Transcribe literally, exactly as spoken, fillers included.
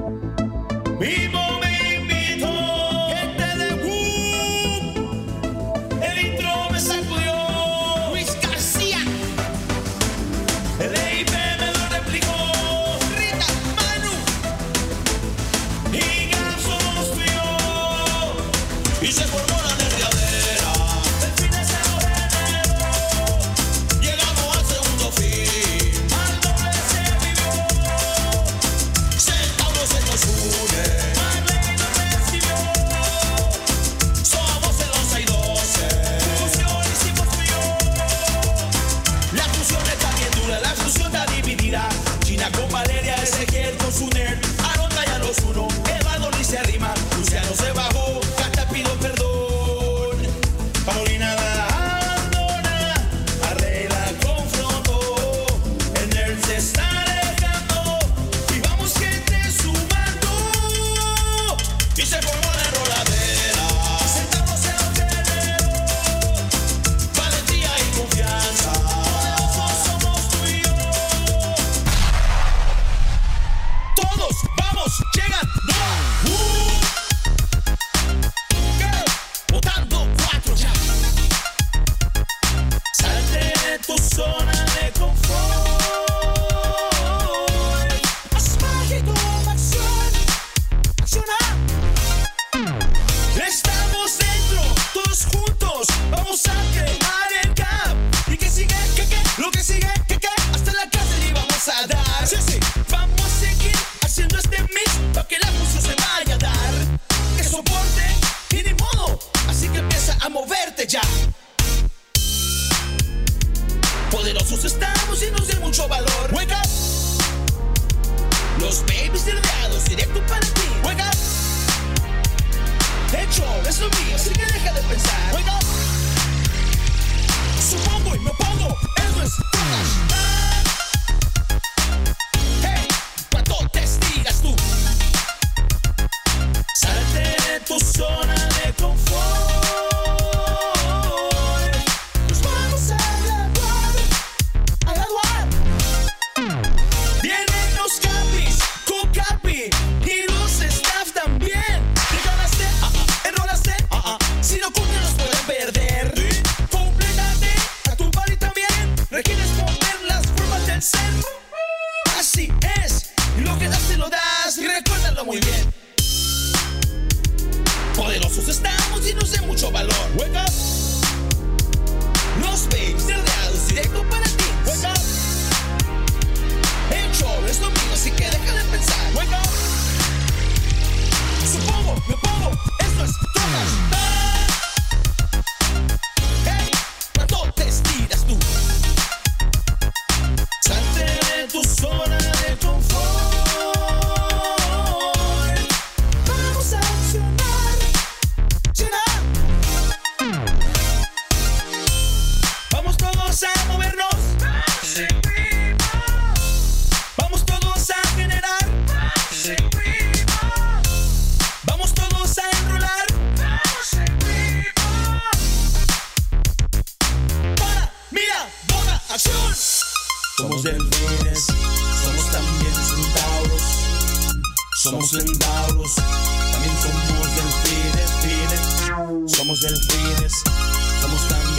Vivo me invito, gente de Woo. El intro me sacudió. Luis García. El E I P me lo replicó. Rita, Manu. Y Gab somos tú y yo. Y se formó la nerviadera. El fin de semana enero. Llegamos al segundo fin. Al doble se vivió. Centauros se nos une. Marley nos recibió. Somos el once y doce. Fusión hicimos tú y yo. La fusión está bien dura, la fusión está dividida. China con Valeria, Ezequiel con su nerd. Aronda ya los uno, Eduardo ni se arrima. Luciano se bajó, Cata pido perdón. Paulina la abandona, Arregla confrontó. El nerd se está alejando y vamos gente sumando. Y se formó la enroladera. Sentamos en el hotelero. Valentía y confianza. Poderosos somos tú y yo. Todos vamos, llegan, no. Uh. Girl, votando cuatro ya. Salte de tu zona de confort. Haz mágico, acción, acciona. Estamos dentro, todos juntos. Vamos a crear el gap. Y que sigue, que que, lo que sigue, que que, hasta la casa le vamos a dar. Sí, sí, vamos a seguir haciendo este mix para que la fusión se vaya a dar. Que soporte y ni modo. Así que empieza a moverte ya. Poderosos estamos llenos de mucho valor. Wake up. Los babies nerdeados directo para ti. Wake up. De hecho, es lo mío, así que deja de pensar. Wake up. Supongo y me pongo. Eso es todas. Hey, ¿cuánto te estiras tú? Salte de tu zona de confort. Nos vamos a graduar, a graduar. Vienen los capis, con capi y los staff también. ¿Te ganaste? Ah, ah. ¿Enrolaste? Ah, ah. Si no cumplen nos pueden perder. ¿Sí? Complétate a tu party también. ¿Requieres poner las formas del ser? Así es. Y lo que das te lo das. Y recuérdalo muy bien. Poderosos estamos llenos de mucho valor. Wake up. Los babes nerdeados directo para ti. Wake up. El show es lo mío, así que deja de pensar. Wake up. Supongo, me pongo. Esto es todas. Hey, ¿cuánto te estiras tú? Salte de tu zona de confort. Vamos a accionar, llenar. Vamos todos a movernos. Vamos todos a generar. Vamos todos a enrolar. Para, mira, boda, acción. Somos delfines, somos también centauros. Somos centauros, también somos delfines, fines. Somos delfines, somos también